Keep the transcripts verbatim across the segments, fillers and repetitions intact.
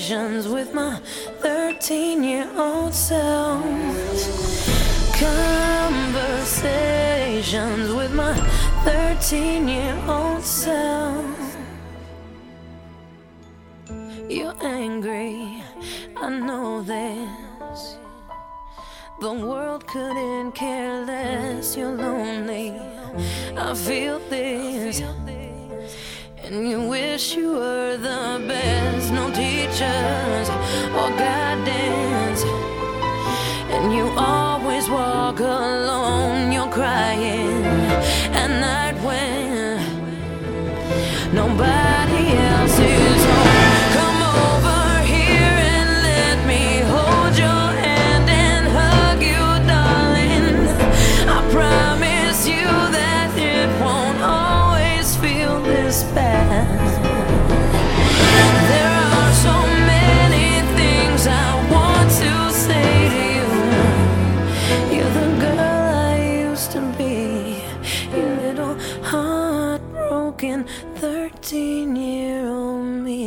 Conversations with my thirteen-year-old self. Conversations with my thirteen-year-old self. You're angry, I know this. The world couldn't care less. You're lonely, I feel this. And you wish you were the best. No teachers or guidance, and you always walk alone. You're crying at night when nobody else is home. Come over here and let me hold your hand and hug you, darling. I promise you that it won't always feel this bad. There are so many things I want to say to you. You're the girl I used to be. You little heartbroken thirteen-year-old me.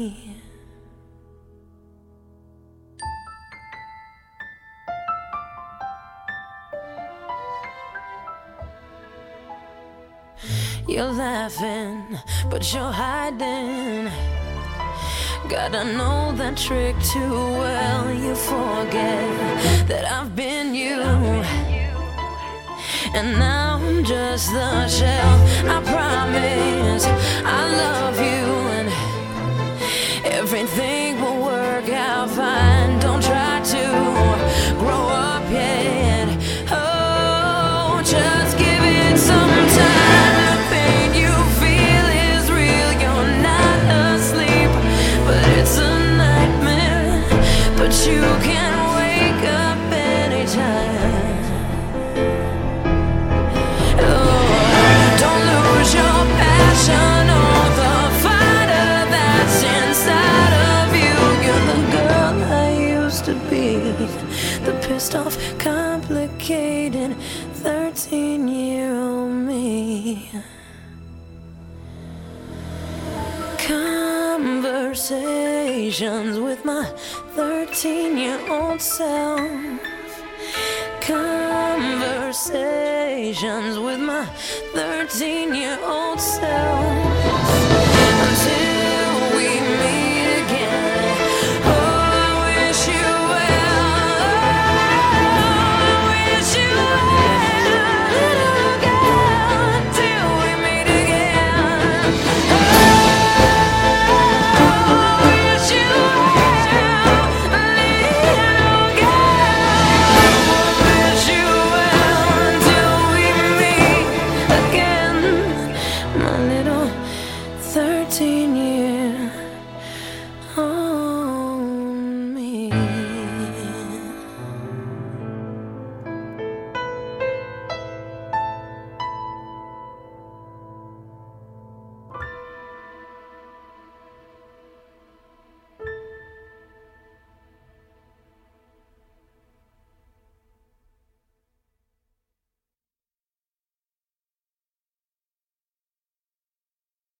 You're laughing, but you're hiding. Gotta know that trick too well. You forget that I've been you, and now I'm just the shell. I promise I love you, and everything will work out fine. Don't try to grow up yet. Oh, just give it some time. The pain you feel is real. You're not asleep, but it's a nightmare. But you can wake up anytime. Oh, don't lose your passion or the fighter that's inside of you. You're the girl I used to be, the pissed off, complicated thirteen-year-old me. Conversations with my thirteen-year-old self. Conversations with my thirteen-year-old self.